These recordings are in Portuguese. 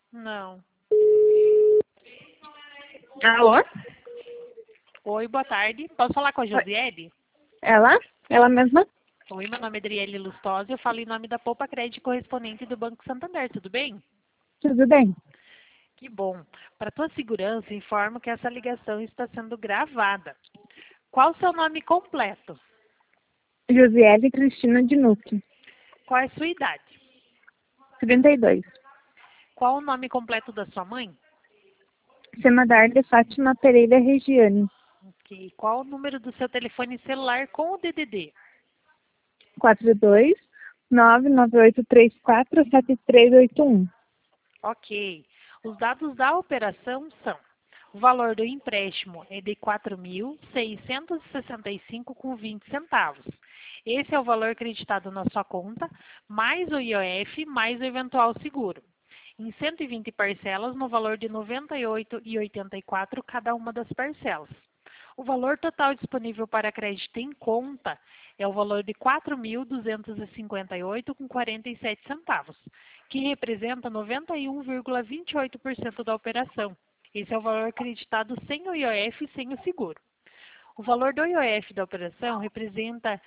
Não. Alô? Oi, boa tarde. Posso falar com a Josiele? Ela? Ela mesma? Oi, meu nome é Adriele Lustosa e eu falo em nome da Poupa Crédito correspondente do Banco Santander, tudo bem? Tudo bem. Que bom. Para tua segurança, informo que essa ligação está sendo gravada. Qual o seu nome completo? Josiele Cristina de Nuque, Qual é a sua idade? 32. Qual o nome completo da sua mãe? Semadar de Fátima Pereira Regiane, Ok. Qual o número do seu telefone celular com o DDD? 42998347381. Ok. Os dados da operação são: o valor do empréstimo é de R$ 4.665,20. Esse é o valor acreditado na sua conta, mais o IOF, mais o eventual seguro. Em 120 parcelas, no valor de R$ 98,84 cada uma das parcelas. O valor total disponível para crédito em conta é o valor de R$ 4.258,47, que representa 91,28% da operação. Esse é o valor acreditado sem o IOF e sem o seguro. O valor do IOF da operação representa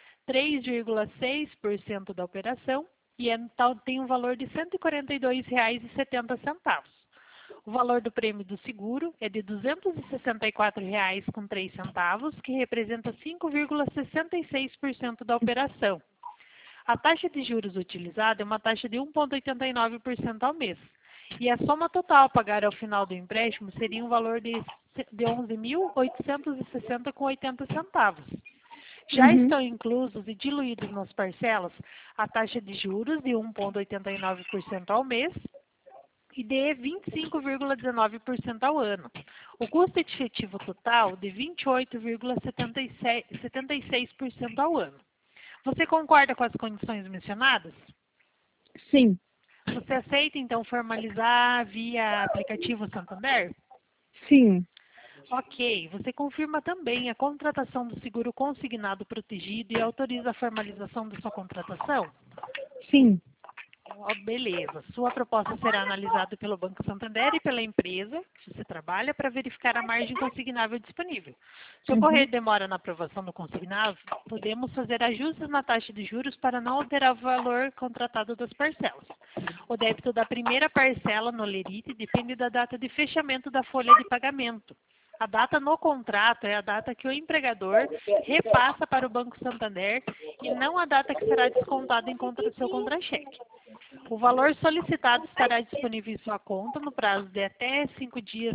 3,6% da operação e tem um valor de R$ 142,70. O valor do prêmio do seguro é de R$ 264,03, que representa 5,66% da operação. A taxa de juros utilizada é uma taxa de 1,89% ao mês. E a soma total a pagar ao final do empréstimo seria um valor de R$ 11.860,80. Já estão inclusos e diluídos nas parcelas a taxa de juros de 1,89% ao mês e de 25,19% ao ano. O custo efetivo total de 28,76% ao ano. Você concorda com as condições mencionadas? Sim. Você aceita, então, formalizar via aplicativo Santander? Sim. Ok. Você confirma também a contratação do seguro consignado protegido e autoriza a formalização da sua contratação? Sim. Beleza. Sua proposta será analisada pelo Banco Santander e pela empresa que você trabalha para verificar a margem consignável disponível. Se ocorrer demora na aprovação do consignado, podemos fazer ajustes na taxa de juros para não alterar o valor contratado das parcelas. O débito da primeira parcela no Lerite depende da data de fechamento da folha de pagamento. A data no contrato é a data que o empregador repassa para o Banco Santander e não a data que será descontada em conta do seu contra-cheque. O valor solicitado estará disponível em sua conta no prazo de até 5 dias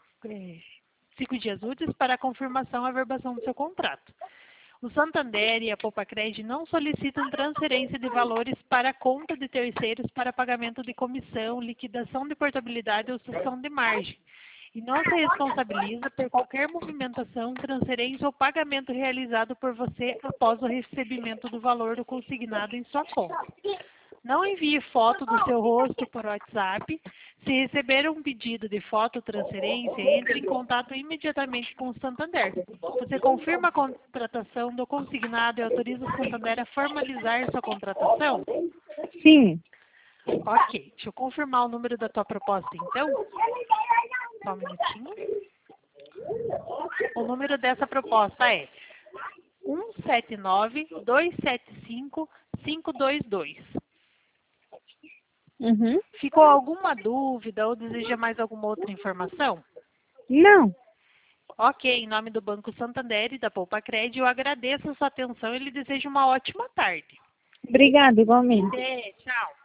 úteis para a confirmação e averbação do seu contrato. O Santander e a Poupa-Crédito não solicitam transferência de valores para a conta de terceiros para pagamento de comissão, liquidação de portabilidade ou cessão de margem. E não se responsabiliza por qualquer movimentação, transferência ou pagamento realizado por você após o recebimento do valor do consignado em sua conta. Não envie foto do seu rosto por WhatsApp. Se receber um pedido de foto ou transferência, entre em contato imediatamente com o Santander. Você confirma a contratação do consignado e autoriza o Santander a formalizar sua contratação? Sim. Ok. Deixa eu confirmar o número da tua proposta, então. Só um minutinho. O número dessa proposta é 179-275-522. Ficou alguma dúvida ou deseja mais alguma outra informação? Não. Ok, em nome do Banco Santander e da Poupa Crédito, eu agradeço a sua atenção e lhe desejo uma ótima tarde. Obrigada, igualmente. Tchau.